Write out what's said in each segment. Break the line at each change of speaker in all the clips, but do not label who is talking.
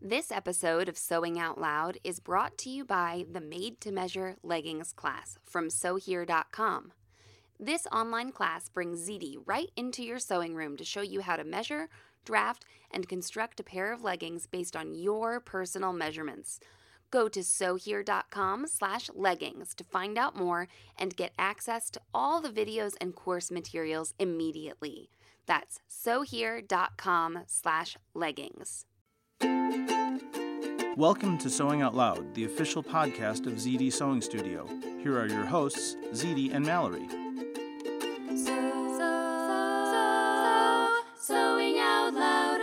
This episode of Sewing Out Loud is brought to you by the Made to Measure Leggings class from SewHere.com. This online class brings ZD right into your sewing room to show you how to measure, draft, and construct a pair of leggings based on your personal measurements. Go to SewHere.com/leggings to find out more and get access to all the videos and course materials immediately. That's SewHere.com/leggings.
Welcome to Sewing Out Loud, the official podcast of ZD Sewing Studio. Here are your hosts, ZD and Mallory.
Sewing Out Loud.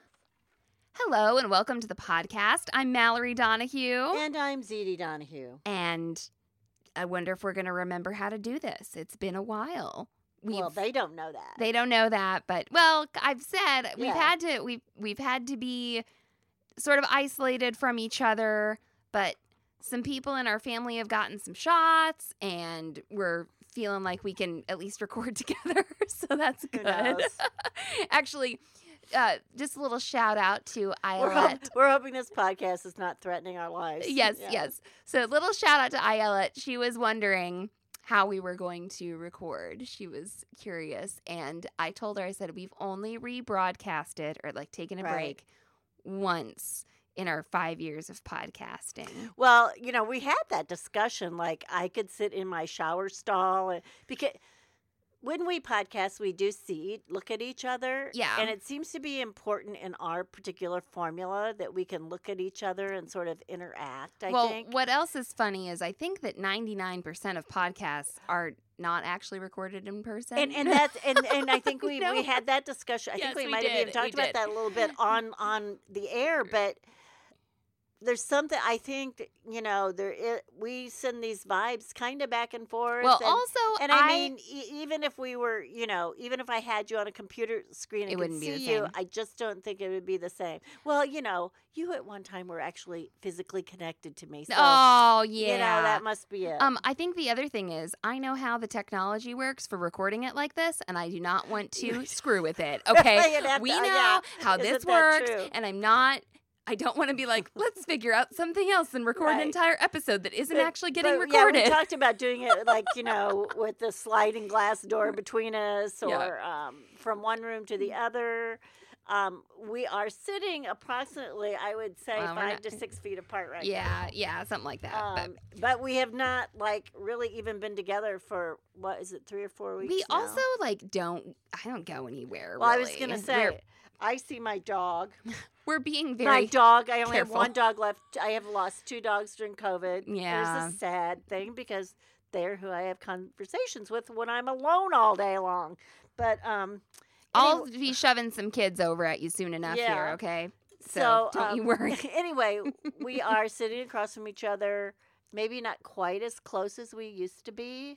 Hello and welcome to the podcast. I'm Mallory Donahue.
And I'm ZD Donahue.
And I wonder if we're going to remember how to do this. It's been a while.
Well, they don't know that.
They don't know that, but well, I've said we've
Yeah.
we've had to be sort of isolated from each other, but some people in our family have gotten some shots and we're feeling like we can at least record together. So that's
Who
good.
knows?
Actually, just a little shout out to Ayelet.
We're hoping this podcast is not threatening our lives.
Yes,
Yeah.
yes. So little shout out to Ayelet. She was wondering how we were going to record. She was curious. And I told her, I said, we've only rebroadcasted or like taken a
Right.
break once in our 5 years of podcasting.
Well, we had that discussion. Like, I could sit in my shower stall because when we podcast, we do look at each other.
Yeah.
And it seems to be important in our particular formula that we can look at each other and sort of interact, I think.
What else is funny is I think that 99% of podcasts are not actually recorded in person.
And that's and I think we
No.
had that discussion. I
Yes,
think we
we
might have
did.
even talked
We
about
did.
that a little bit on the air, but there's something I think we send these vibes kind of back and forth.
Well,
and,
also,
and I mean, even if we were, even if I had you on a computer screen and
It
could
wouldn't be
see
the
you,
same.
I just don't think it would be the same. Well, you at one time were actually physically connected to me, so
oh, yeah.
that must be it.
I think the other thing is I know how the technology works for recording it like this, and I do not want to screw with it. Okay,
You'd have
we
to-
know
yeah.
how
Isn't
this
that
works,
true?
and I don't want to be like, let's figure out something else and record an
Right.
entire episode that isn't
But-
actually getting
but,
recorded.
Yeah, we talked about doing it like, with the sliding glass door between us or
Yeah.
from one room to the other. We are sitting approximately, I would say,
Well, we're
5
not-
to 6 feet apart right now.
yeah, something like that.
But we have not, really even been together for, 3 or 4 weeks
We
now?
also I don't go anywhere.
Well,
really.
I was going to say, I see my dog.
we're being
My
very
dog, I only have
careful.
one dog left. I have lost 2 dogs during COVID.
Yeah.
It's a sad thing because they're who I have conversations with when I'm alone all day long. But
I'll be shoving some kids over at you soon enough here,
Yeah.
okay?
so
don't you worry.
Anyway, we are sitting across from each other, maybe not quite as close as we used to be.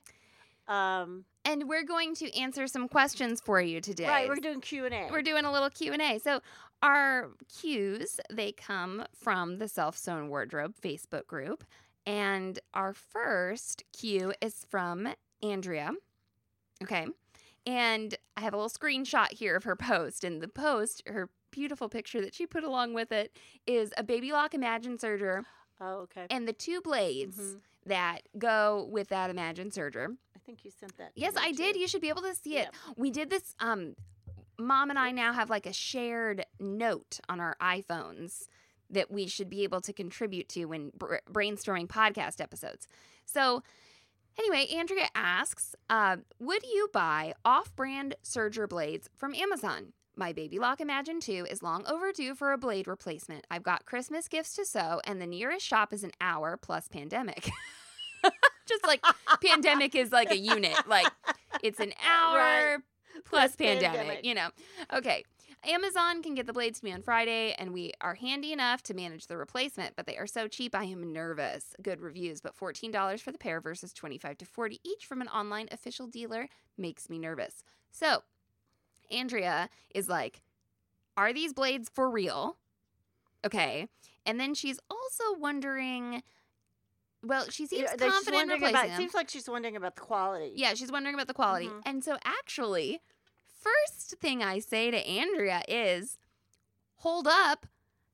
And we're going to answer some questions for you today.
Right, we're doing Q&A.
We're doing a little Q&A. So our Qs, they come from the Self Sewn Wardrobe Facebook group. And our first Q is from Andrea. Okay. And I have a little screenshot here of her post. And the post, her beautiful picture that she put along with it, is a Baby Lock Imagine Serger
Oh, okay.
and the 2 blades
Mhm.
that go with that Imagine Serger.
I think you sent that. to
Yes,
me,
I did.
too.
You should be able to see it.
Yep.
We did this. Mom and I now have like a shared note on our iPhones that we should be able to contribute to when brainstorming podcast episodes. So anyway, Andrea asks, would you buy off-brand serger blades from Amazon? My Baby Lock Imagine 2 is long overdue for a blade replacement. I've got Christmas gifts to sew, and the nearest shop is an hour plus pandemic. Just like pandemic is like a unit. Like it's an hour
Right.
plus
Plus
pandemic,
pandemic.
Okay. Amazon can get the blades to me on Friday, and we are handy enough to manage the replacement, but they are so cheap I am nervous. Good reviews, but $14 for the pair versus $25 to $40 each from an online official dealer makes me nervous. So Andrea is like, are these blades for real? Okay. And then she's also wondering, well, she seems
She's
confident in
wondering
replacing
about.
them.
Seems like she's wondering about the quality.
Yeah, she's wondering about the quality.
Mhm.
And so actually, first thing I say to Andrea is, hold up.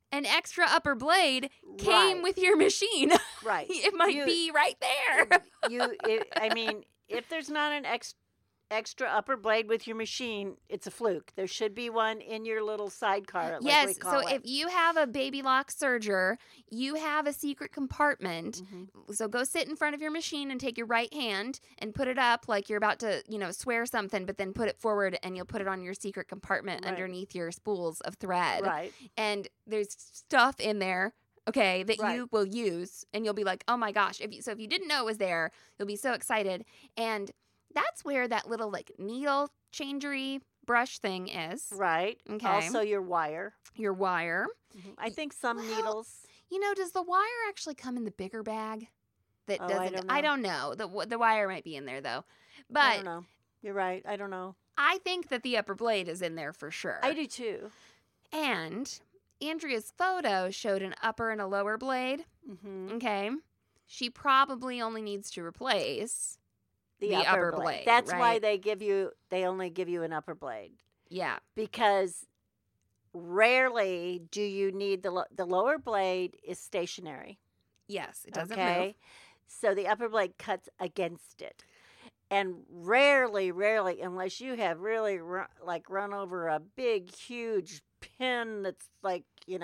an extra upper blade came
Right.
with your machine.
Right.
It might
You-
be right there.
I mean, if there's not an extra upper blade with your machine, it's a fluke. There should be one in your little sidecar. Like we
Yes, so
call it.
if you have a baby lock serger, you have a secret compartment.
Mhm.
So go sit in front of your machine and take your right hand and put it up like you're about to, swear something, but then put it forward and you'll put it on your secret compartment
Right.
underneath your spools of thread.
Right.
And there's stuff in there, okay, that
Right.
you will use, and you'll be like, oh my gosh. If you didn't know it was there, you'll be so excited. And that's where that little like needle changery brush thing is.
Right.
Okay.
Also, your wire.
Your wire.
I think some
Well,
needles.
Does the wire actually come in the bigger bag? That
Oh, I
doesn't.
don't
I
know.
don't know. The wire might be in there though,
I
but
don't know. You're right. I don't know.
I think that the upper blade is in there for sure.
I do too.
And Andrea's photo showed an upper and a lower blade.
Mm-hmm.
Okay, she probably only needs to replace.
The,
The
upper,
upper
blade.
blade,
That's why
right?
they only give you an upper blade,
Yeah,
because rarely do you need the lower blade is stationary.
yes, it doesn't
Okay,
move.
so the upper blade cuts against it, and rarely, unless you have really run over a big, huge pin that's like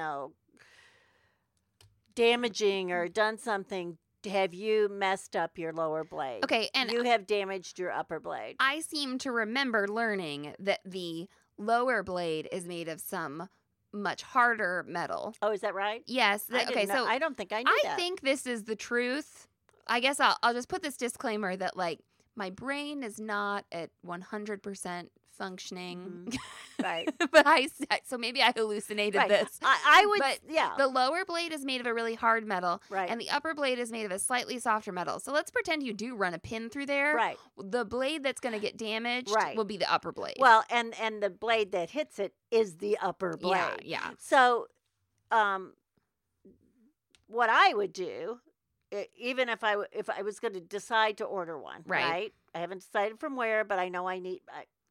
damaging or done something. Have you messed up your lower blade?
Okay, and
you have damaged your upper blade.
I seem to remember learning that the lower blade is made of some much harder metal.
Oh, is that right?
Yes.
I didn't know. I don't think I knew
I
that.
think this is the truth. I guess I'll just put this disclaimer that like my brain is not at 100% functioning,
Right.
but so maybe I hallucinated
Right.
this.
I would.
But
yeah.
The lower blade is made of a really hard metal,
Right.
and the upper blade is made of a slightly softer metal. So let's pretend you do run a pin through there.
Right.
The blade that's going to get damaged
Right.
will be the upper blade.
Well, and the blade that hits it is the upper blade.
yeah.
So, what I would do, even if I was going to decide to order one,
Right.
I haven't decided from where, but I know I need.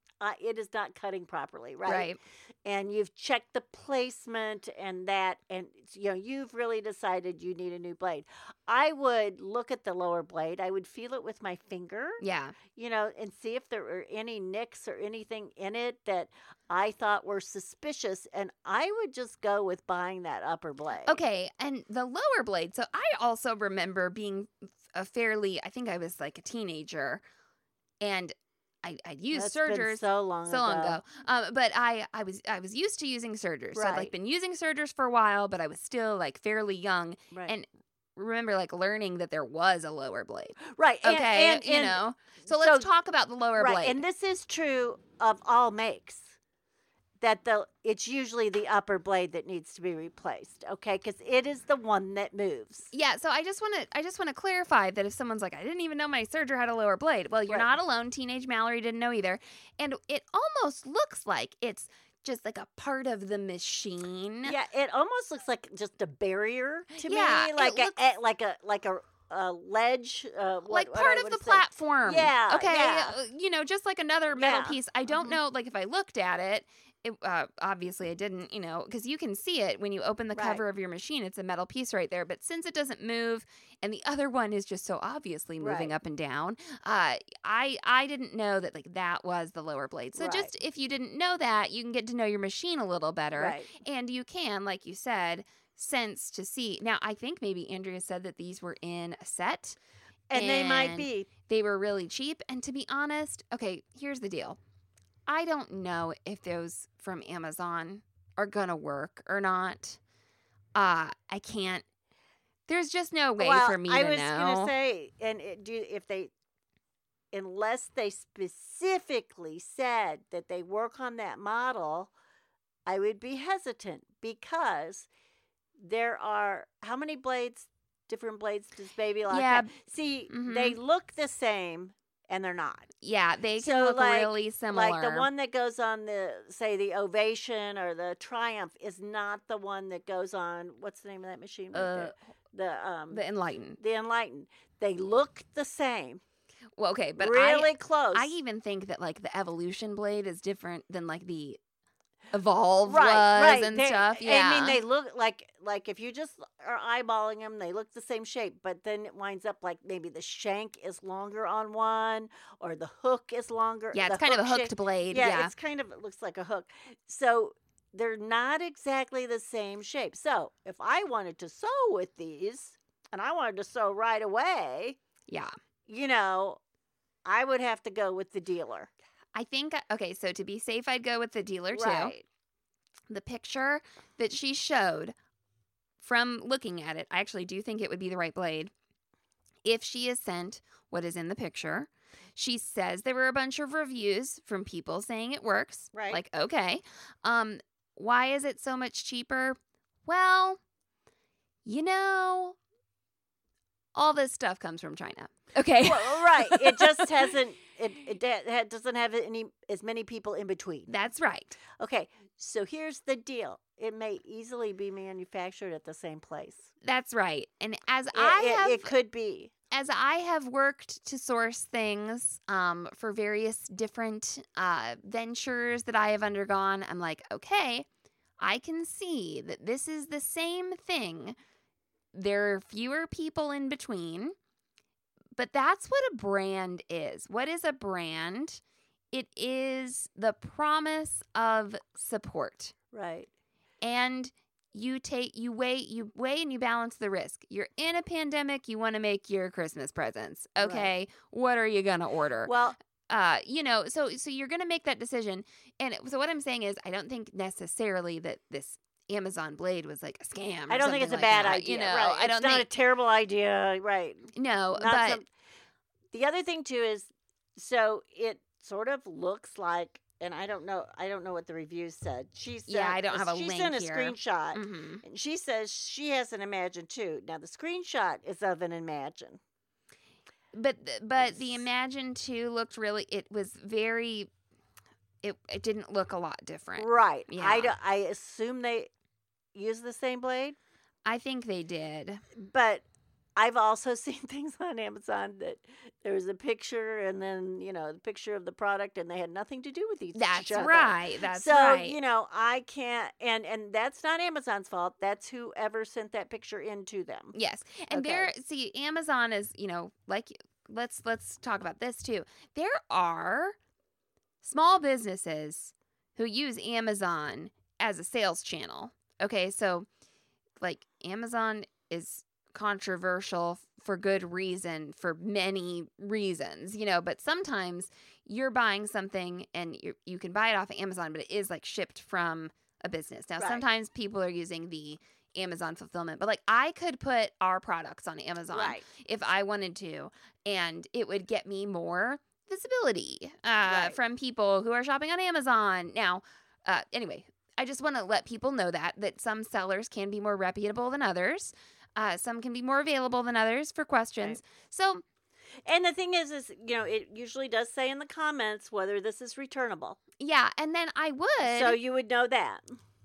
It is not cutting properly, right?
Right.
And you've checked the placement and that, and you've really decided you need a new blade. I would look at the lower blade. I would feel it with my finger.
Yeah.
And see if there were any nicks or anything in it that I thought were suspicious, and I would just go with buying that upper blade.
Okay, and the lower blade. So I also remember being I think I was like a teenager, and I'd used
That's been
sergers
so long ago.
but I was used to using sergers. So I'd like
Right.
been using sergers for a while, but I was still like fairly young,
Right.
and remember like learning that there was a lower blade.
Right.
Okay,
And
So let's talk about the lower
right.
blade.
And this is true of all makes. That it's usually the upper blade that needs to be replaced, okay? Because it is the one that moves.
Yeah, so I just want to clarify that if someone's like, I didn't even know my serger had a lower blade. Well, you're
Right.
not alone. Teenage Mallory didn't know either, and it almost looks like it's just like a part of the machine.
Yeah, it almost looks like just a barrier to
Yeah,
me,
it
like
looks-
like a ledge,
Like part of the platform.
Yeah,
Okay.
yeah.
Just like another metal
Yeah.
piece. I don't
Mhm.
know, like if I looked at it, obviously I didn't, because you can see it when you open the
Right.
cover of your machine. It's a metal piece right there. But since it doesn't move, and the other one is just so obviously moving
Right.
up and down, I didn't know that like that was the lower blade. So
Right.
just if you didn't know that, you can get to know your machine a little better,
Right.
and you can, like you said, sense to see. Now I think maybe Andrea said that these were in a set.
And they might
and
be.
They were really cheap. And to be honest, okay, here's the deal. I don't know if those from Amazon are going to work or not. I can't. There's just no way
Well,
for me
I
to
was
know.
gonna say, unless they specifically said that they work on that model, I would be hesitant, because there are how many blades? Different blades does Baby Lock
Yeah.
have? See, they look the same, and they're not.
Yeah, they can
So,
look
like-
really similar.
Like the one that goes on the Ovation or the Triumph is not the one that goes on. What's the name of that machine? Right there?
the Enlighten.
The Enlighten. They look the same.
Well, okay, but
really close.
I even think that like the Evolution blade is different than like the Evolve
right.
was and
They-
stuff. Yeah.
I mean, they look like if you just are eyeballing them, they look the same shape, but then it winds up like maybe the shank is longer on one, or the hook is longer.
Yeah,
the
it's kind of a
hook
hooked
shape-
blade.
Yeah,
Yeah.
it's kind of, it looks like a hook. So they're not exactly the same shape. So if I wanted to sew with these, and I wanted to sew right away,
Yeah.
you know, I would have to go with the dealer.
I think, okay, so to be safe, I'd go with the dealer too.
Right.
The picture that she showed, from looking at it, I actually do think it would be the right blade if she is sent what is in the picture. She says there were a bunch of reviews from people saying it works.
Right.
Like, okay. Why is it so much cheaper? Well, all this stuff comes from China. Okay.
Well, right. It just hasn't. It doesn't have as many people in between.
That's right.
Okay. So here's the deal. It may easily be manufactured at the same place.
That's right. And as
It could be.
As I have worked to source things for various different ventures that I have undergone, I'm like, okay, I can see that this is the same thing. There are fewer people in between, but that's what a brand is. What is a brand? It is the promise of support.
Right.
And you weigh and you balance the risk. You're in a pandemic, you want to make your Christmas presents. Okay,
Right.
What are you going to order?
Well,
So you're going to make that decision. And so what I'm saying is I don't think necessarily that this Amazon blade was like a scam.
I don't think it's a bad idea. Right.
I don't
it's not a terrible idea. Right.
No,
Not
but
some- the other thing too is, so it sort of looks like, and I don't know what the reviews said. She said,
Yeah, I don't have a
she
link
sent a
here.
screenshot,
mhm.
and she says she has an Imagine too. Now the screenshot is of an Imagine.
But the Imagine 2 looked really, it was very, it didn't look a lot different.
Right.
Yeah.
I assume they use the same blade,
I think they did.
but I've also seen things on Amazon that there was a picture and then, the picture of the product, and they had nothing to do with each
That's
other.
right. That's
So,
right.
I can't, and that's not Amazon's fault. That's whoever sent that picture into them.
Yes. And
Okay.
Amazon is, like, let's talk about this too. There are small businesses who use Amazon as a sales channel. Okay. So, like, Amazon is controversial for good reason, for many reasons, but sometimes you're buying something and you can buy it off of Amazon, but it is like shipped from a business. Now,
Right.
sometimes people are using the Amazon fulfillment, but like I could put our products on Amazon
Right.
if I wanted to, and it would get me more visibility
Right.
from people who are shopping on Amazon. Now, anyway, I just want to let people know that some sellers can be more reputable than others. Some can be more available than others for questions.
Right.
So,
And the thing is, it usually does say in the comments whether this is returnable.
yeah, and then I would.
So you would know that.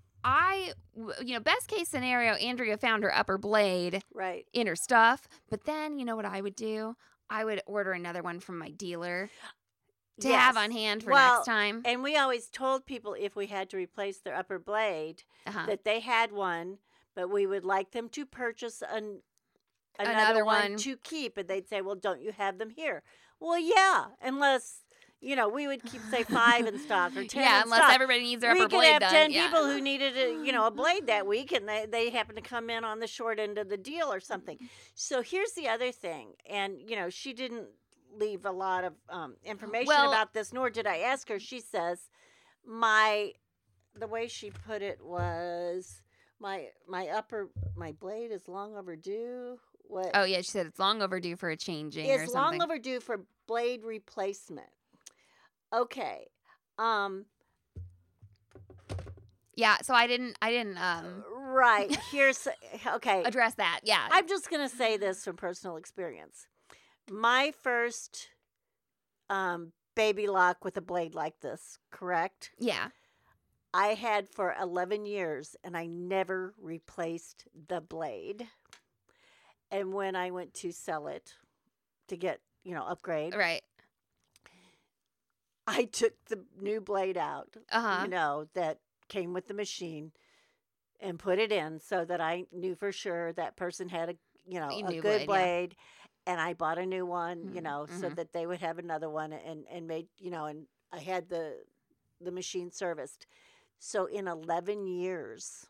Best case scenario, Andrea found her upper blade
Right.
in her stuff. But then, you know what I would do? I would order another one from my dealer to have
Yes.
on hand for
Well,
next time.
And we always told people if we had to replace their upper blade
Uh-huh.
that they had one, but we would like them to purchase another
Another
one
one.
to keep. And they'd say, well, don't you have them here? Well, yeah, unless, we would keep, say, 5 in stock or 10
Yeah,
in
unless
stock.
everybody needs their
We
upper
could
blade
have
done.
10
yeah.
people who needed a blade that week, and they happen to come in on the short end of the deal or something. So here's the other thing, and she didn't leave a lot of information
Well-
about this, nor did I ask her. She says, the way she put it was, my blade is long overdue. What?
Oh, yeah, she said it's long overdue for a changing or
It's
something.
long overdue for blade replacement. Okay.
Yeah, so I didn't
Right. Here's okay.
address that. Yeah.
I'm just going to say this from personal experience. My first baby lock with a blade like this, correct?
yeah.
I had for 11 years, and I never replaced the blade. And when I went to sell it to get, upgrade,
Right.
I took the new blade out,
Uh-huh.
that came with the machine and put it in so that I knew for sure that person had a
New
good
blade, yeah.
blade. And I bought a new one, so
Mhm.
that they would have another one and made, and I had the machine serviced. So in 11 years,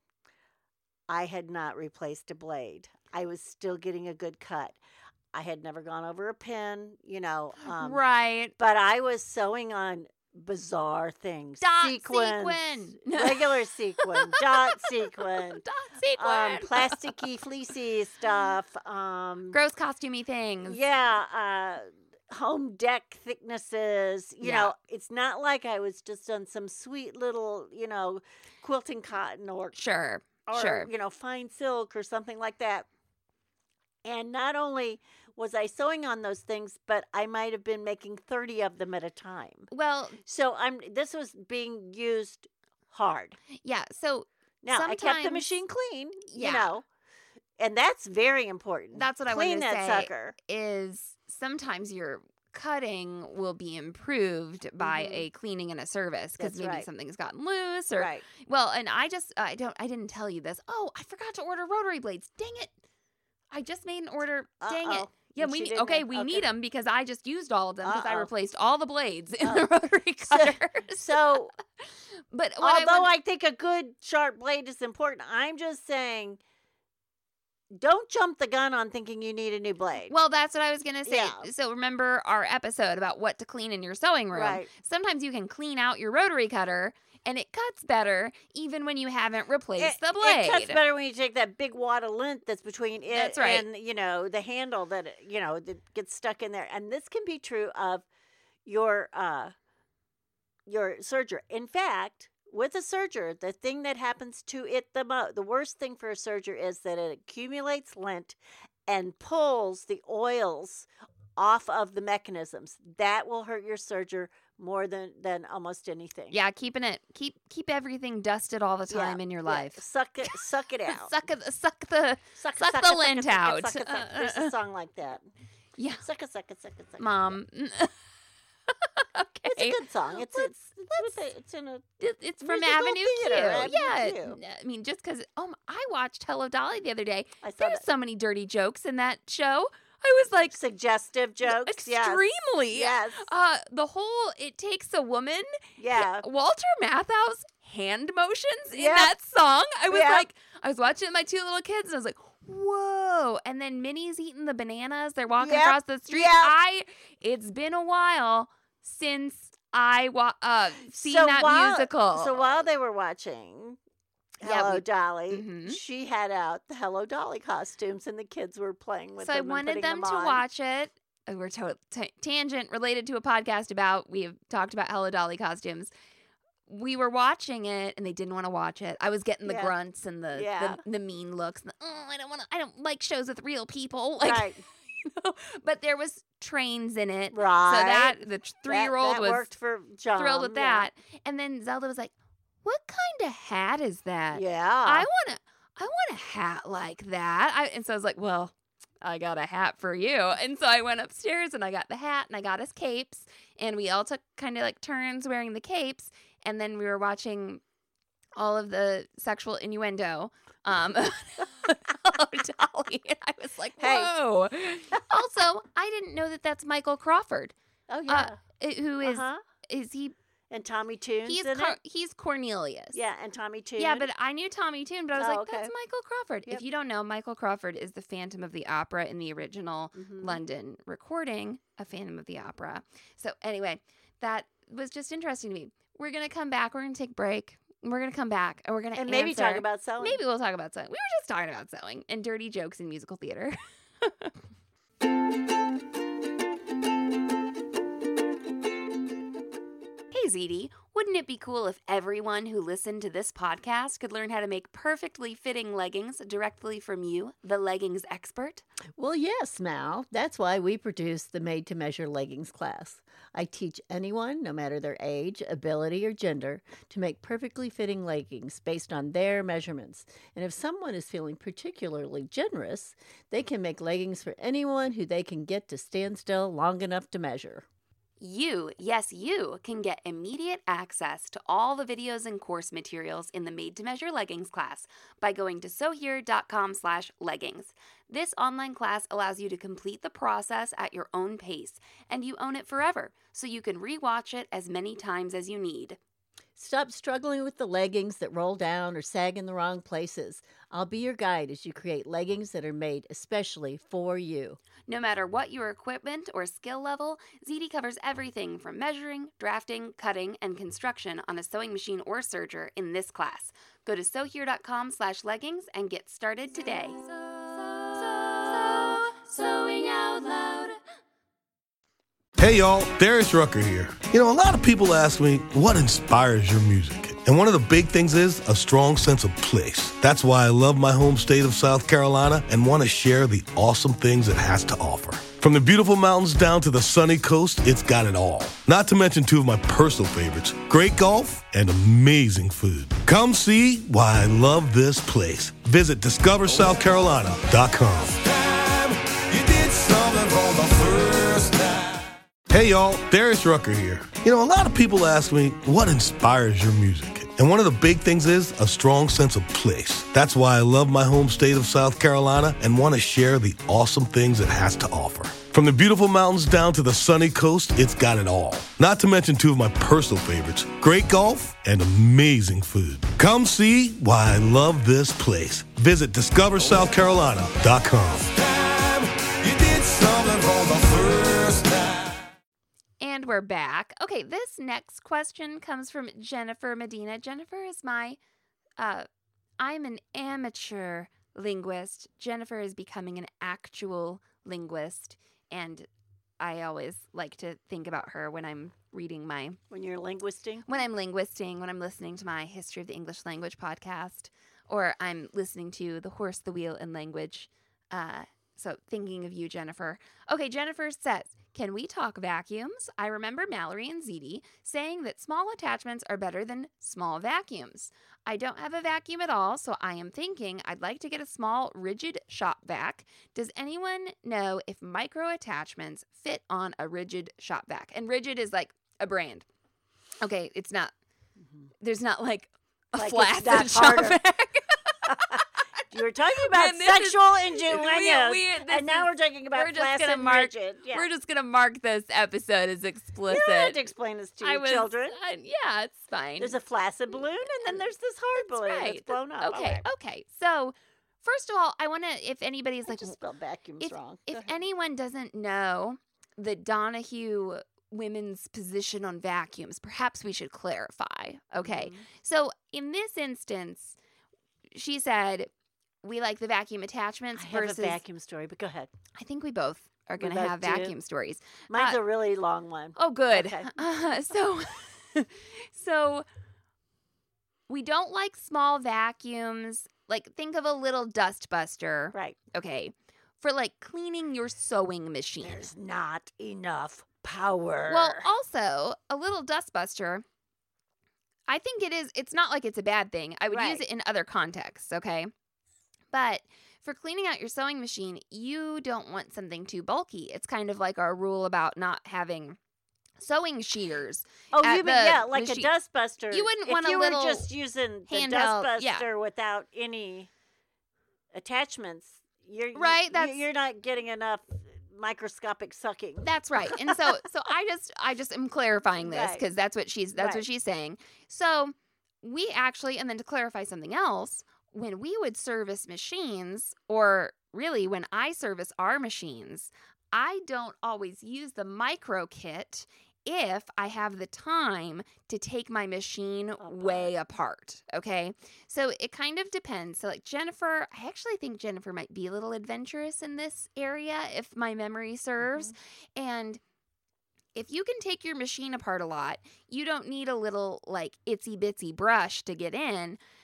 I had not replaced a blade. I was still getting a good cut. I had never gone over a pin,
Right.
but I was sewing on bizarre things.
Dot
Sequins,
sequin.
regular sequin, dot sequin,
Dot sequin.
plasticky, fleecy stuff.
Gross costumey things.
Yeah, home deck thicknesses.
Yeah.
It's not like I was just on some sweet little, quilting cotton or
Sure.
fine silk or something like that. And not only was I sewing on those things, but I might have been making 30 of them at a time.
Well,
So this was being used hard.
yeah. So
Now I kept the
sometimes-
machine clean,
Yeah.
and that's very important.
That's what I
clean
wanted to
that
say.
sucker.
is sometimes your cutting will be improved by
Mhm.
a cleaning and a service because
That's
maybe
right.
something's gotten loose or
Right.
well, and I didn't tell you this. Oh, I forgot to order rotary blades. Dang it. I just made an order. Dang it.
Uh-oh.
Yeah,
And
we
she
need,
didn't
okay,
have-
we need them because I just used all of them because I
Uh-oh.
replaced all the blades in
Oh.
the rotary
So-
cutters.
So,
but what
although I think a good sharp blade is important, I'm just saying, don't jump the gun on thinking you need a new blade.
well, that's what I was going to say.
Yeah.
So remember our episode about what to clean in your sewing room.
Right.
Sometimes you can clean out your rotary cutter and it cuts better even when you haven't replaced the blade.
It cuts better when you take that big wad of lint that's between it
That's right.
and, the handle that, that gets stuck in there. And this can be true of your serger. In fact, with a serger, the thing that happens to it the worst thing for a serger is that it accumulates lint and pulls the oils off of the mechanisms. That will hurt your serger more than almost anything.
Yeah, keep everything dusted all the time
Yeah,
in your
yeah.
life.
Suck it out.
Suck the
Suck
the lint
suck it,
out.
suck it. There's a song like that.
Yeah,
Suck it.
Mom. Okay.
It's a good song. It's
let's-
in a
It's from
musical
Avenue
theater,
Q.
Avenue
Yeah,
Q.
I mean, just because. I watched Hello Dolly the other day.
I saw
There's
that.
so many dirty jokes in that show. I was like,
Suggestive jokes.
extremely.
Yes.
The whole it takes a woman.
Yeah.
Walter Matthau's hand motions in
Yep.
that song. I was
Yep.
like, I was watching my two little kids, and I was like, whoa! And then Minnie's eating the bananas. They're walking
Yep.
across the street.
Yep.
It's been a while since I seen
So
that
while-
musical.
So while they were watching
Yeah,
Hello
we-
Dolly,
Mhm.
she had out the Hello Dolly costumes, and the kids were playing with
So
them.
I
and
wanted
putting
them to
on.
watch it. We're tangent related to a podcast about we have talked about Hello Dolly costumes. We were watching it and they didn't want to watch it. I was getting the
Yeah.
grunts and the,
Yeah.
the mean looks. And I don't like shows with real people. Like,
Right.
but there was trains in it.
Right.
So that the 3-year-old
that
was
worked for John.
thrilled with
yeah.
that. And then Zelda was like, "What kind of hat is that?
Yeah.
I want a hat like that." And so I was like, "Well, I got a hat for you." And so I went upstairs and I got the hat and I got us capes and we all took kind of like turns wearing the capes. And then we were watching all of the sexual innuendo. Hello, Dolly. And I was like,
Hey.
whoa. Also, I didn't know that that's Michael Crawford,
Oh yeah.
who is,
Uh-huh.
is he,
And Tommy Toon's
he's,
in it.
he's Cornelius.
Yeah, and Tommy Toon.
Yeah, but I knew Tommy Toon, but I was
Oh,
like,
okay.
that's Michael Crawford.
Yep.
If you don't know, Michael Crawford is the Phantom of the Opera in the original
Mhm.
London recording of Phantom of the Opera. So anyway, that was just interesting to me. We're going to come back. We're going to take a break. We're going to come back and we're going to
and maybe talk about sewing.
Maybe we'll talk about sewing. We were just talking about sewing and dirty jokes in musical theater. Hey, ZD, wouldn't it be cool if everyone who listened to this podcast could learn how to make perfectly fitting leggings directly from you, the leggings expert?
Well, yes, Mal. That's why we produce the Made to Measure Leggings class. I teach anyone, no matter their age, ability, or gender, to make perfectly fitting leggings based on their measurements. And if someone is feeling particularly generous, they can make leggings for anyone who they can get to stand still long enough to measure.
You, yes, you can get immediate access to all the videos and course materials in the Made to Measure Leggings class by going to sewhere.com/leggings. This online class allows you to complete the process at your own pace, and you own it forever, so you can rewatch it as many times as you need.
Stop struggling with the leggings that roll down or sag in the wrong places. I'll be your guide as you create leggings that are made especially for you.
No matter what your equipment or skill level, ZD covers everything from measuring, drafting, cutting, and construction on a sewing machine or serger in this class. Go to sewhere.com/leggings and get started today. Sewing out loud.
Hey y'all, Darius Rucker here. A lot of people ask me, what inspires your music? And one of the big things is a strong sense of place. That's why I love my home state of South Carolina and want to share the awesome things it has to offer. From the beautiful mountains down to the sunny coast, it's got it all. Not to mention two of my personal favorites, great golf and amazing food. Come see why I love this place. Visit discoversouthcarolina.com. Hey y'all, Darius Rucker here. A lot of people ask me, what inspires your music? And one of the big things is a strong sense of place. That's why I love my home state of South Carolina and want to share the awesome things it has to offer. From the beautiful mountains down to the sunny coast, it's got it all. Not to mention two of my personal favorites, great golf and amazing food. Come see why I love this place. Visit discoversouthcarolina.com.
And we're back. Okay, this next question comes from Jennifer Medina. Jennifer is I'm an amateur linguist. Jennifer is becoming an actual linguist, and I always like to think about her when I'm reading
When you're linguisting?
When I'm linguisting, when I'm listening to my History of the English Language podcast, or I'm listening to The Horse, the Wheel, and Language. So thinking of you, Jennifer. Okay, Jennifer says, can we talk vacuums? I remember Mallory and ZD saying that small attachments are better than small vacuums. I don't have a vacuum at all, so I am thinking I'd like to get a small rigid shop vac. Does anyone know if micro attachments fit on a rigid shop vac? And rigid is like a brand. Okay, it's not, there's not like a flaccid shop vac.
You were talking about sexual innuendos, and now we're talking about flaccid and rigid. Yeah.
We're just going to mark this episode as explicit.
You don't have to explain this to your children.
Yeah, it's fine.
There's a flaccid balloon, and then there's this hard balloon that's blown up.
Okay. So, first of all, I want to, if anybody's like...
I just spelled vacuums wrong.
If anyone doesn't know the Donahue women's position on vacuums, perhaps we should clarify. Okay. Mm-hmm. So, in this instance, she said... we like the vacuum attachments versus...
I have a vacuum story, but go ahead.
I think we both are going to have vacuum stories.
Mine's a really long one.
Oh, good.
Okay.
So we don't like small vacuums. Like, think of a little dust buster.
Right.
Okay. For, like, cleaning your sewing machine.
There's not enough power.
Well, also, a little dust buster... I think it's not like it's a bad thing. I would use it in other contexts, okay? But for cleaning out your sewing machine, you don't want something too bulky. It's kind of like our rule about not having sewing shears.
Oh, you mean, like a dust buster.
You wouldn't want a little
If you were just using the dust buster without any attachments, you're not getting enough microscopic sucking.
That's right. And so I just am clarifying this because that's what she's saying. So we actually, and then to clarify something else, when we would service machines, or really when I service our machines, I don't always use the micro kit if I have the time to take my machine way apart, okay? So it kind of depends. So like Jennifer, I actually think Jennifer might be a little adventurous in this area if my memory serves. Mm-hmm. And if you can take your machine apart a lot, you don't need a little like itsy bitsy brush to get in.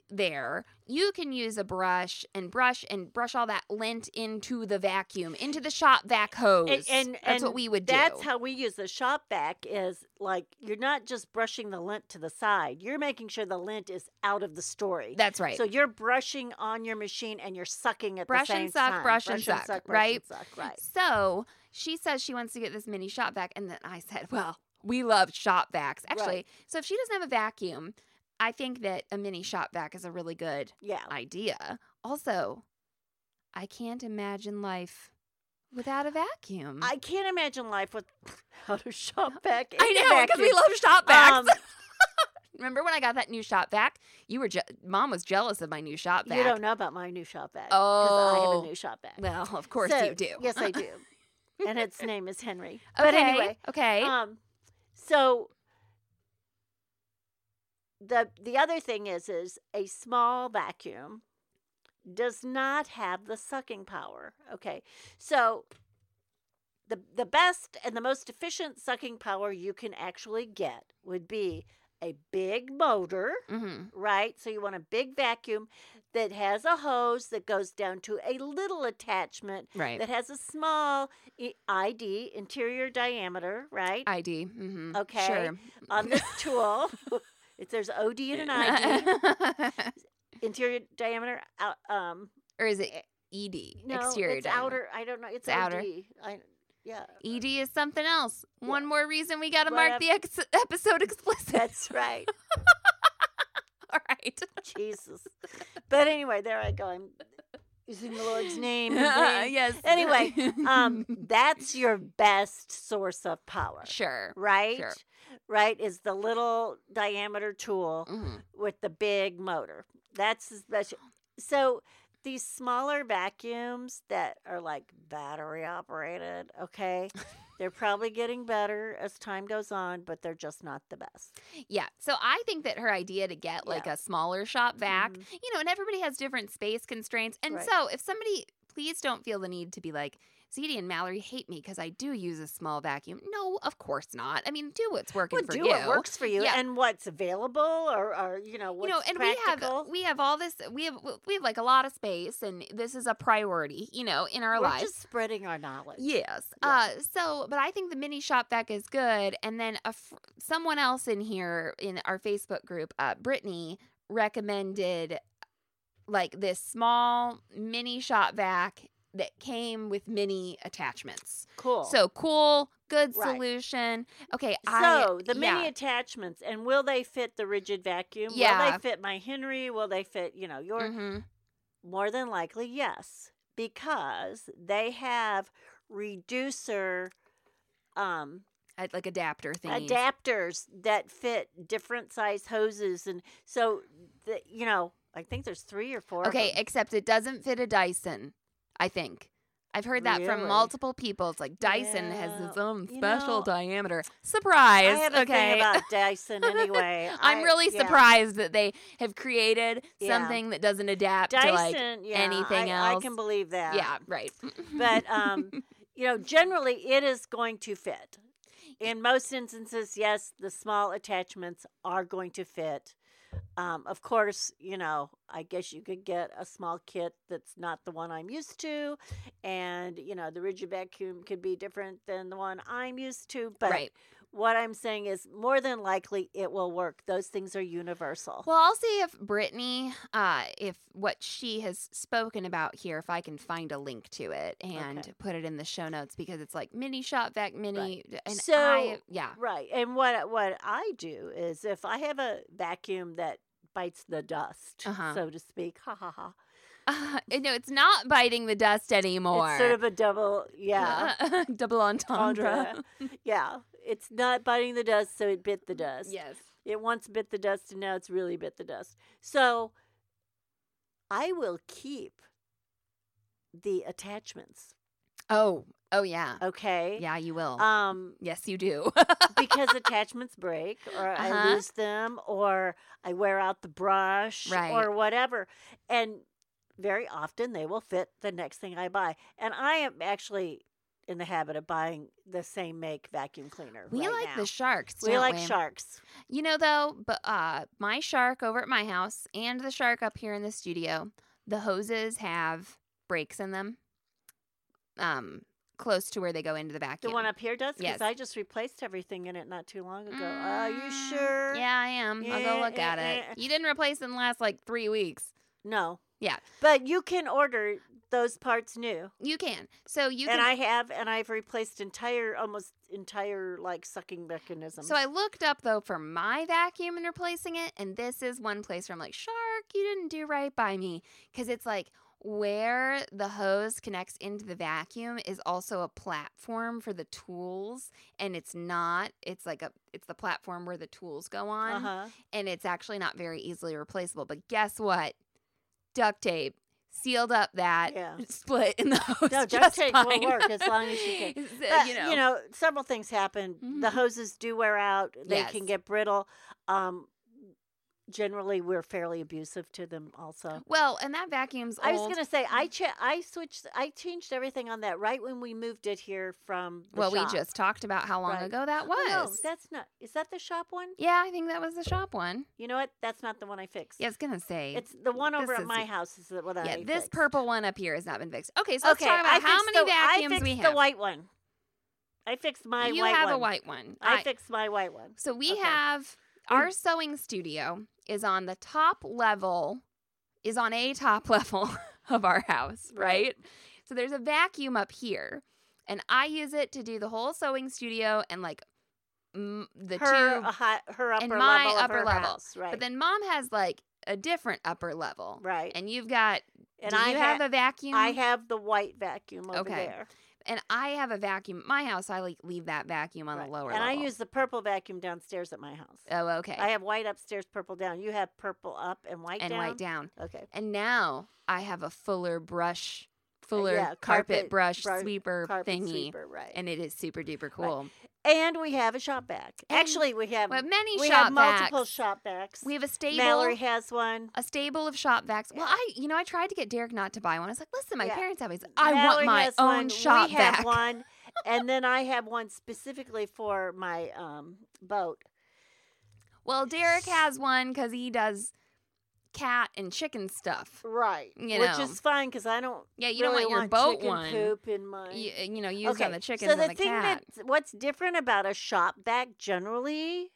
there, you can use a brush and brush all that lint into the vacuum, into the shop vac hose. That's what we would do.
That's how we use the shop vac, is like, you're not just brushing the lint to the side. You're making sure the lint is out of the story.
That's right.
So you're brushing on your machine and you're sucking at the same time.
Brush and suck, right?
Right.
So she says she wants to get this mini shop vac, and then I said, well, we love shop vacs. Actually,
Right.
So if she doesn't have a vacuum, I think that a mini shop vac is a really good idea. Also, I can't imagine life without a vacuum.
I can't imagine life without a shop vac.
I know, because we love shop vacs. Remember when I got that new shop vac? Mom was jealous of my new shop vac.
You don't know about my new shop vac. Because I have a new shop vac.
Well, of course you do.
Yes, I do. And its name is Henry.
Okay,
But anyway.
Okay.
So the other thing is a small vacuum does not have the sucking power. Okay. So the best and the most efficient sucking power you can actually get would be a big motor, right? So you want a big vacuum that has a hose that goes down to a little attachment that has a small ID, interior diameter, right?
ID.
Okay.
Sure.
On this tool, there's OD and an ID. Interior diameter,
or is it ED?
no,
exterior
it's
diameter?
outer. I don't know. It's
outer.
OD. Yeah.
ED is something else.
Yeah.
One more reason we got to mark the episode explicit.
That's right.
All right.
Jesus. But anyway, there I go. I'm using the Lord's name.
Yes.
Anyway, that's your best source of power.
Sure.
Right?
Sure.
Right, is the little diameter tool with the big motor. That's the special. So these smaller vacuums that are like battery operated, okay, they're probably getting better as time goes on, but they're just not the best.
Yeah. So I think that her idea to get like a smaller shop vac, and everybody has different space constraints. And so if somebody, please don't feel the need to be like, ZD and Mallory hate me because I do use a small vacuum. No, of course not. I mean, do what's working for you.
Do what works for you and what's available or what's
and
practical.
we have all this, we have like a lot of space, and this is a priority, in our lives.
We're just spreading our knowledge.
Yes. But I think the mini shop vac is good. And then someone else in here in our Facebook group, Brittany, recommended like this small mini shop vac that came with mini attachments.
Cool.
So cool, good solution. Okay.
So the mini attachments, and will they fit the rigid vacuum?
Yeah.
Will they fit my Henry? Will they fit, your... More than likely, yes. Because they have reducer...
like adapter thingies.
Adapters that fit different size hoses. And so, I think there's 3 or 4
Okay,
of them.
except it doesn't fit a Dyson, I think. I've heard that from
Really?
multiple people. It's like Dyson has its own
you
special
know,
diameter. Surprise.
I have a
okay.
thing about Dyson anyway.
I'm really surprised that they have created something that doesn't adapt
Dyson,
to like anything else.
I can believe that.
Yeah, right.
But, generally it is going to fit. In most instances, yes, the small attachments are going to fit. Of course, I guess you could get a small kit that's not the one I'm used to. And, the rigid vacuum could be different than the one I'm used to. But what I'm saying is more than likely it will work. Those things are universal.
Well, I'll see if Brittany, if what she has spoken about here, if I can find a link to it and put it in the show notes, because it's like mini shop vac, mini. And
Right. And what I do is if I have a vacuum that bites the dust, so to speak,
no, it's not biting the dust anymore.
It's sort of a double,
double entendre.
Yeah. It's not biting the dust, so it bit the dust.
Yes.
It once bit the dust, and now it's really bit the dust. So I will keep the attachments.
Oh, yeah.
Okay.
Yeah, you will. Yes, you do.
Because attachments break, or I lose them, or I wear out the brush, or whatever. And very often they will fit the next thing I buy. And I am actually in the habit of buying the same make vacuum cleaner.
We
right
like
now.
the Sharks.
We
don't
like
we?
Sharks.
You know, though, but my Shark over at my house and the Shark up here in the studio, the hoses have breaks in them, close to where they go into the vacuum.
The one up here does? Because
Yes.
I just replaced everything in it not too long ago. Are you sure?
Yeah, I am. I'll go look at it. You didn't replace it in the last 3 weeks.
No.
Yeah,
But you can order those parts new.
you can. So you
And
can.
I've replaced almost entire sucking mechanisms.
So I looked up though for my vacuum and replacing it, and this is one place where I'm like, Shark, you didn't do right by me, because it's where the hose connects into the vacuum is also a platform for the tools, and it's not. It's the platform where the tools go on,
Uh-huh.
and it's actually not very easily replaceable. But guess what? Duct tape sealed up that split in the hose.
No, duct
just
tape
fine.
will work as long as you can.
So,
You know, several things happen. The
Mhm.
hoses do wear out. They
Yes.
can get brittle. Generally, we're fairly abusive to them also.
Well, and that vacuum's old.
I was going to say, I changed everything on that right when we moved it here from the
Well,
shop.
we just talked about how long
Right.
ago that was.
Oh, no, that's not. Is that the shop one?
Yeah, I think that was the shop one.
You know what? That's not the one I fixed.
Yeah, I was gonna say.
It's the one over
this
at
is-
my house is the one I
yeah,
fixed.
this purple one up here has not been fixed. Okay, so let's
Okay,
talk about
I
how
fixed
many
I
vacuums
fixed
we
the
have.
white one. I fixed my
You
white
have
one.
a white one.
I fixed my white one.
So we
Okay.
have our sewing studio is on the top level, is on a top level of our house, right? So there's a vacuum up here, and I use it to do the whole sewing studio and the
her
two.
her upper
and my
level of
upper
her
level.
house, right?
But then Mom has a different upper level,
Right.
And you've got.
And
do you have the vacuum?
I have the white vacuum over
Okay.
there.
And I have a vacuum. At my house, I leave that vacuum on
Right.
the lower
and
level.
I use the purple vacuum downstairs at my house.
Oh, okay.
I have white upstairs, purple down. You have purple up and white
and
down.
white down.
Okay.
And now I have a Fuller
Yeah,
carpet brush
brush-
sweeper
Carpet
thingy.
sweeper, right?
And it is super duper cool.
And we have a shop vac.
And
Actually, we have
We have many
we
shop
have multiple
vacs.
shop vacs.
We have a stable.
Mallory has one.
A stable of shop vacs. Well, I tried to get Derek not to buy one. I was like, listen, my
Yeah.
parents have these. I
Mallory
want my
has
own
one.
shop
We have
vac.
one, and then I have one specifically for my boat.
Well, Derek has one because he does cat and chicken stuff.
Right.
You
Which
know.
is fine because I don't.
Yeah, you don't
really
want your boat
chicken
one.
poop in my.
Used on the chickens
so the
and the
thing
cat.
what's different about a shop vac generally,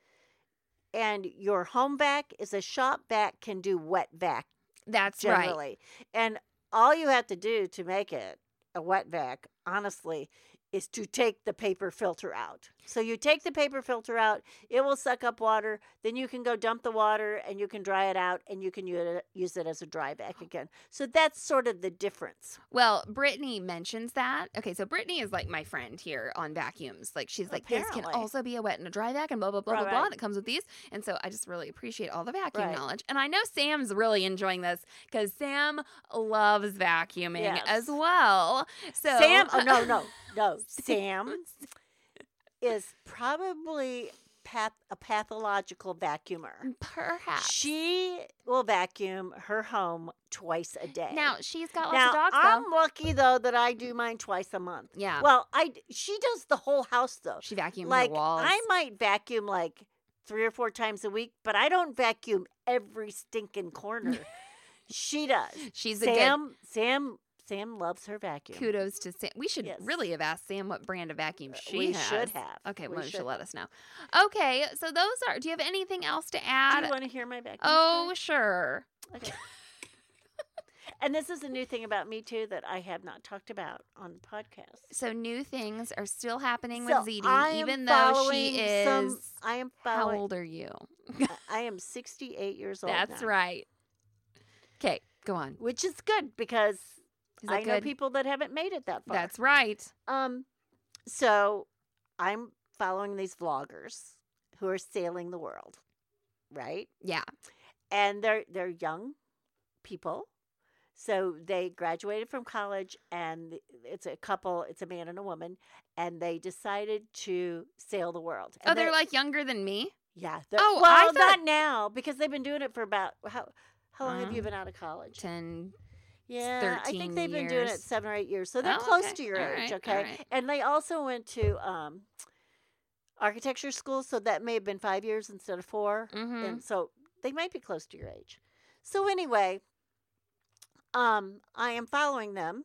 and your home vac is a shop vac can do wet vac
That's right.
generally, and all you have to do to make it a wet vac, honestly, is to take the paper filter out. So you take the paper filter out, it will suck up water, then you can go dump the water and you can dry it out and you can use it as a dry vac again. So that's sort of the difference.
Well, Brittany mentions that. Okay, so Brittany is my friend here on vacuums. She's like, this can
Apparently.
also be a wet and a dry vac and blah, blah, blah, blah,
Right,
blah.
right.
And it comes with these. And so I just really appreciate all the vacuum
Right.
knowledge. And I know Sam's really enjoying this because Sam loves vacuuming
Yes.
as well. So
Sam, no. Sam is probably a pathological vacuumer.
Perhaps.
She will vacuum her home twice a day.
Now, she's got lots
Now,
of dogs,
I'm
though.
lucky though that I do mine twice a month.
Yeah.
Well, she does the whole house though.
She vacuums
Like
the walls.
I might vacuum 3 or 4 times a week, but I don't vacuum every stinking corner. She does.
She's a good
Sam loves her vacuum.
kudos to Sam. We should
Yes.
really have asked Sam what brand of vacuum she
we
has.
should have.
Okay,
We
well, you
should
should let
have.
us know. Okay, so those are. Do you have anything else to
Do
add?
you want to hear my vacuum?
Oh, sure.
story? Okay. And this is a new thing about me too that I have not talked about on the podcast.
So new things are still happening
So
with ZD,
I am
even though she
following
is.
I am
How
following.
old are you?
I am 68 years old.
That's
now,
right. Okay, go on.
which is good because
Is that
I know
good?
people that haven't made it that far.
That's right.
So I'm following these vloggers who are sailing the world, right?
Yeah.
And they're young people. So they graduated from college, and it's a couple, it's a man and a woman, and they decided to sail the world.
Oh,
And
they're younger than me.
yeah.
Oh, I
well,
thought-
not now because they've been doing it for about how long have you been out of college?
10
Yeah, I
13
think they've been doing it
years.
7 or 8 years. So they're
Oh,
close
okay.
to your
All
age,
right,
okay?
all right.
And they also went to architecture school, so that may have been 5 years instead of 4.
Mhm.
And so they might be close to your age. So anyway, I am following them,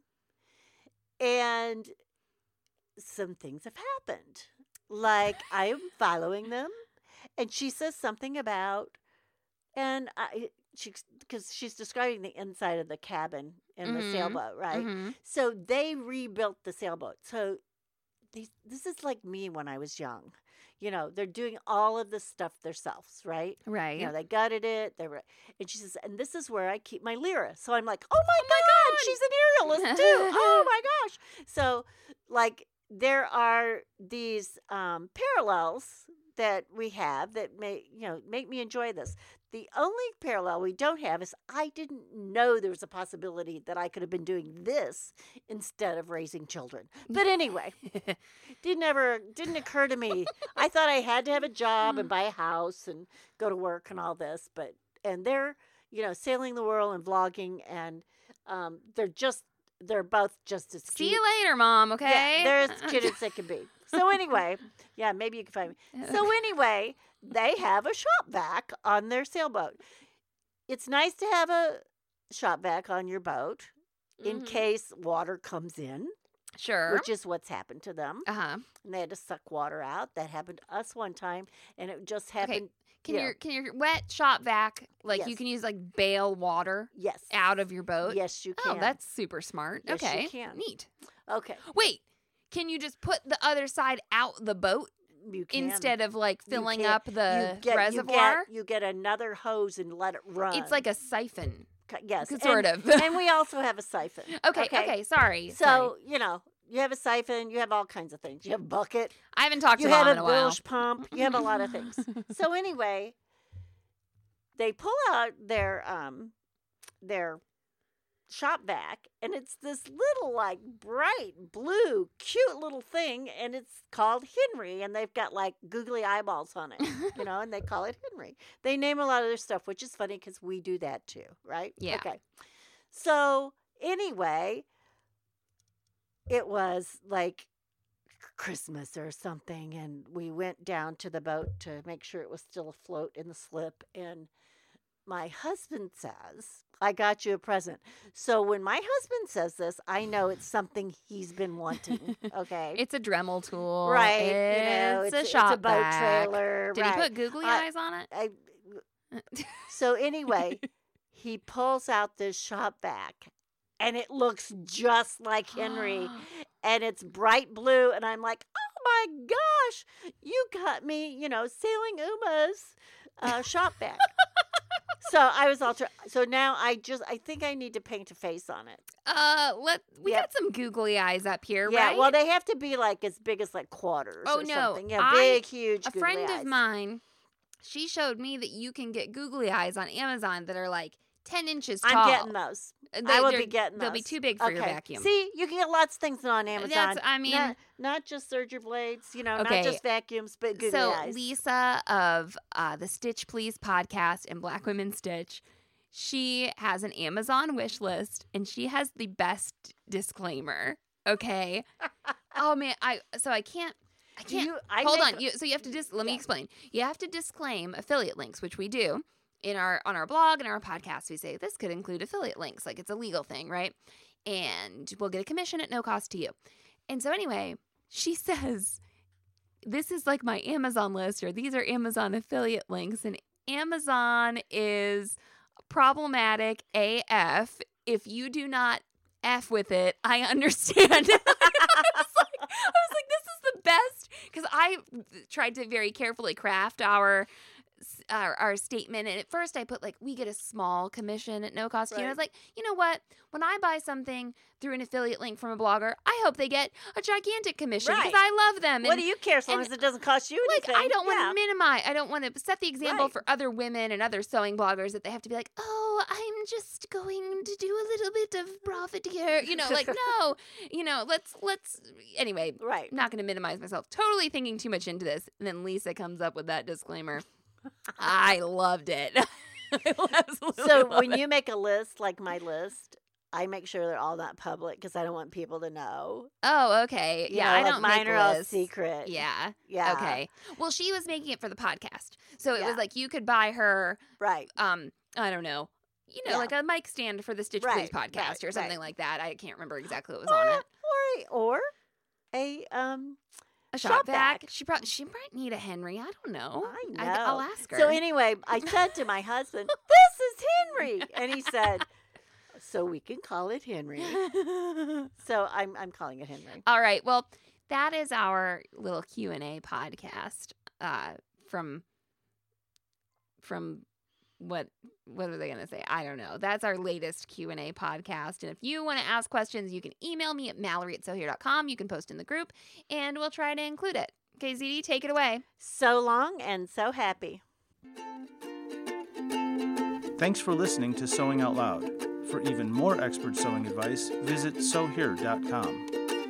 and some things have happened. Like, I am following them, and she says something about, and because she's describing the inside of the cabin in the
Mhm.
sailboat, right?
Mhm.
So they rebuilt the sailboat. So this is like me when I was young. You know, they're doing all of this stuff themselves, right?
Right.
You know, they gutted it. And she says, and this is where I keep my lyra. So I'm like, oh my God, she's an aerialist too. Oh my gosh. So, like, there are these parallels that we have that make me enjoy this. The only parallel we don't have is I didn't know there was a possibility that I could have been doing this instead of raising children. But anyway, didn't occur to me. I thought I had to have a job and buy a house and go to work and all this, and they're, sailing the world and vlogging, and they're both just as cute.
See you later, Mom, okay?
Yeah, they're as cute as they can be. So anyway, yeah, maybe you can find me. So anyway, they have a shop vac on their sailboat. It's nice to have a shop vac on your boat in
Mhm.
case water comes in,
Sure.
which is what's happened to them.
Uh-huh.
And they had to suck water out. That happened to us one time, and it just happened.
Can
Yeah.
your wet shop vac, like, you
Yes.
can use, like, bail water
Yes.
out of your boat?
Yes, you
Oh,
can.
that's super smart.
Yes, you
Okay.
can.
Neat.
Okay.
Wait, can you just put the other side out the boat
You can.
instead of, like, filling
can't.
up the
You get-
reservoir?
You get another hose and let it run.
It's like a siphon.
Yes.
Sort of.
And we also have a siphon.
Okay, sorry.
So, you have a siphon, you have all kinds of things. You have a bucket,
I haven't talked
you
to Mom
have
in
a
a while.
bilge pump, you have a lot of things. So anyway, they pull out their shop vac, and it's this little, like, bright blue, cute little thing, and it's called Henry, and they've got, like, googly eyeballs on it, and they call it Henry. They name a lot of their stuff, which is funny because we do that too, right?
Yeah.
Okay. So anyway, it was like Christmas or something, and we went down to the boat to make sure it was still afloat in the slip, and my husband says, I got you a present. So when my husband says this, I know it's something he's been wanting, okay?
It's a Dremel tool.
Right,
It's a shop
it's a boat
vac.
trailer.
Did
right.
he put googly eyes on it?
So anyway, he pulls out this shop vac, and it looks just like Henry, and it's bright blue, and I'm like, oh my gosh, you got me, Sailing Uma's shop vac. So I was so now I think I need to paint a face on it.
We
Yep.
got some googly eyes up here,
Yeah,
right?
well, they have to be like as big as like quarters.
Oh,
or
no.
something. Yeah, big, huge.
A
googly
friend
eyes.
of mine, she showed me that you can get googly eyes on Amazon that are like 10 inches tall.
I'm getting those. I will be getting those.
They'll be too big for your vacuum.
See, you can get lots of things on Amazon. Not just serger blades, not
Okay.
just vacuums, but googly
So
eyes.
Lisa of the Stitch Please podcast and Black Women Stitch, she has an Amazon wish list, and she has the best disclaimer. Okay. Oh man, I can't. Hold on. So you have to let me explain. You have to disclaim affiliate links, which we do on our blog and our podcast. We say this could include affiliate links, like it's a legal thing, right? And we'll get a commission at no cost to you. And so anyway, she says this is like my Amazon list, or these are Amazon affiliate links, and Amazon is problematic AF. If you do not F with it, I understand. I was like, this is the best, because I tried to very carefully craft our statement, and at first I put like, we get a small commission at no cost to you. And I was like, you know what? When I buy something through an affiliate link from a blogger, I hope they get a gigantic commission because I love them.
What do you care as long as it doesn't cost you anything?
I don't want to minimize. I don't want to set the example
Right.
for other women and other sewing bloggers that they have to be like, oh, I'm just going to do a little bit of profit here. Like, no, let's anyway,
Right.
not going to minimize myself. Totally thinking too much into this. And then Lisa comes up with that disclaimer. I loved it. I absolutely
So
love
when
it.
you make a list like my list, I make sure they're all not public because I don't want people to know.
Oh, okay.
You
Yeah,
know,
I
like
don't
mine
make
are all
lists.
secret.
Yeah.
Yeah.
Okay. Well, she was making it for the podcast. So it
Yeah.
was like you could buy her
Right.
I don't know.
Yeah.
Like a mic stand for the Stitch
Right,
Please podcast
right,
or something
right.
like that. I can't remember exactly what was on it.
Or a
A
shop
shop vac.
vac.
She might need a Henry. I don't know.
I know.
I'll ask her.
So anyway, I said to my husband, "This is Henry," and he said, "So we can call it Henry." So I'm calling it Henry.
All right. Well, that is our little Q&A podcast from what are they going to say? I don't know. That's our latest Q&A podcast. And if you want to ask questions, you can email me at mallory@sohere.com. You can post in the group, and we'll try to include it. Okay, ZD, take it away.
So long and so happy.
Thanks for listening to Sewing Out Loud. For even more expert sewing advice, visit sewhere.com.